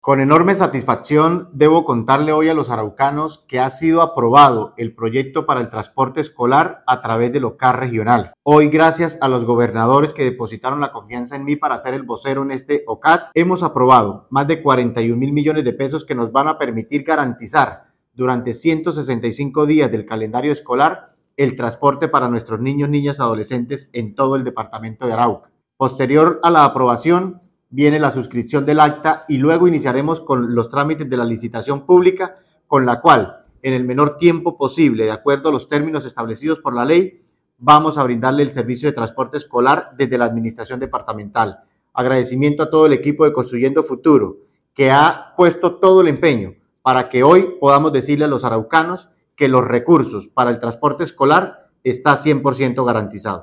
Con enorme satisfacción debo contarle hoy a los araucanos que ha sido aprobado el proyecto para el transporte escolar a través del OCAR regional. Hoy, gracias a los gobernadores que depositaron la confianza en mí para ser el vocero en este OCAT, hemos aprobado más de 41.000 millones de pesos que nos van a permitir garantizar durante 165 días del calendario escolar el transporte para nuestros niños, niñas, adolescentes en todo el departamento de Arauca. Posterior a la aprobación, viene la suscripción del acta y luego iniciaremos con los trámites de la licitación pública, con la cual, en el menor tiempo posible, de acuerdo a los términos establecidos por la ley, vamos a brindarle el servicio de transporte escolar desde la administración departamental. Agradecimiento a todo el equipo de Construyendo Futuro, que ha puesto todo el empeño para que hoy podamos decirle a los araucanos que los recursos para el transporte escolar está 100% garantizado.